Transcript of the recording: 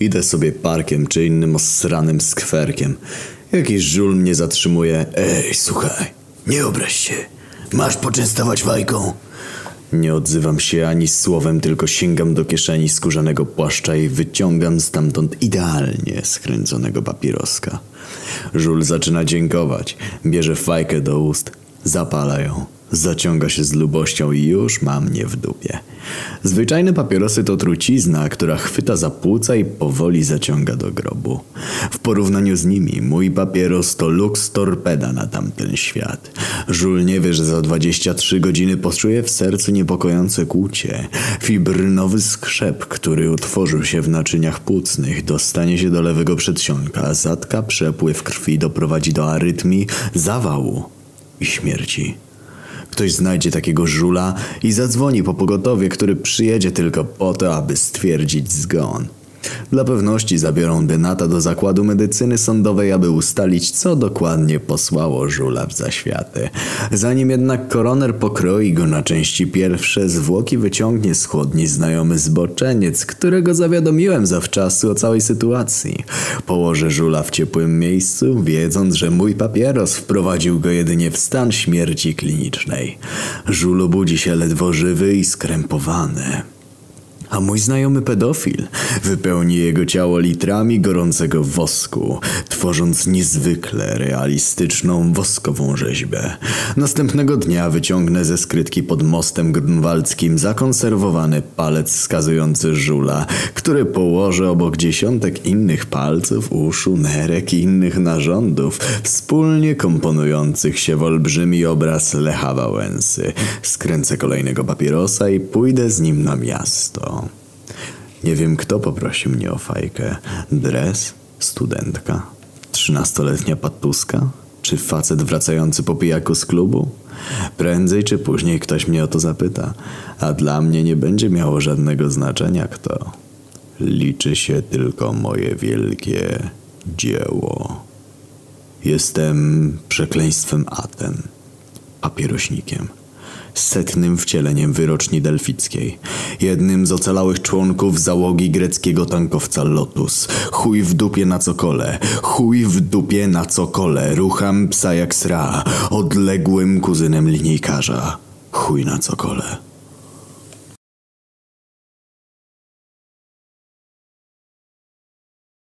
Idę sobie parkiem czy innym osranym skwerkiem. Jakiś żul mnie zatrzymuje. Ej, słuchaj, nie obraź się. Masz poczęstować fajką? Nie odzywam się ani słowem, tylko sięgam do kieszeni skórzanego płaszcza i wyciągam stamtąd idealnie skręconego papieroska. Żul zaczyna dziękować. Bierze fajkę do ust. Zapala ją. Zaciąga się z lubością i już ma mnie w dupie. Zwyczajne papierosy to trucizna, która chwyta za płuca i powoli zaciąga do grobu. W porównaniu z nimi mój papieros to lux torpeda na tamten świat. Żul nie wie, że za 23 godziny poczuje w sercu niepokojące kłucie. Fibrynowy skrzep, który utworzył się w naczyniach płucnych, dostanie się do lewego przedsionka, zatka przepływ krwi, doprowadzi do arytmii, zawału i śmierci. Ktoś znajdzie takiego żula i zadzwoni po pogotowie, który przyjedzie tylko po to, aby stwierdzić zgon. Dla pewności zabiorą denata do zakładu medycyny sądowej, aby ustalić, co dokładnie posłało żula w zaświaty. Zanim jednak koroner pokroi go na części pierwsze, zwłoki wyciągnie z chłodni znajomy zboczeniec, którego zawiadomiłem zawczasu o całej sytuacji. Położę żula w ciepłym miejscu, wiedząc, że mój papieros wprowadził go jedynie w stan śmierci klinicznej. Żul obudzi się ledwo żywy i skrępowany. A mój znajomy pedofil wypełni jego ciało litrami gorącego wosku, tworząc niezwykle realistyczną woskową rzeźbę. Następnego dnia wyciągnę ze skrytki pod mostem grunwaldzkim zakonserwowany palec wskazujący żula, który położę obok dziesiątek innych palców, uszu, nerek i innych narządów, wspólnie komponujących się w olbrzymi obraz Lecha Wałęsy. Skręcę kolejnego papierosa i pójdę z nim na miasto. Nie wiem, kto poprosi mnie o fajkę. Dres? Studentka? 13-letnia patuska? Czy facet wracający po pijaku z klubu? Prędzej czy później ktoś mnie o to zapyta. A dla mnie nie będzie miało żadnego znaczenia kto. Liczy się tylko moje wielkie dzieło. Jestem przekleństwem Aten. Papierośnikiem. 100. wcieleniem wyroczni delfickiej. Jednym z ocalałych członków załogi greckiego tankowca Lotus. Chuj w dupie na cokole. Chuj w dupie na cokole. Rucham psa jak sra. Odległym kuzynem linijkarza. Chuj na cokole.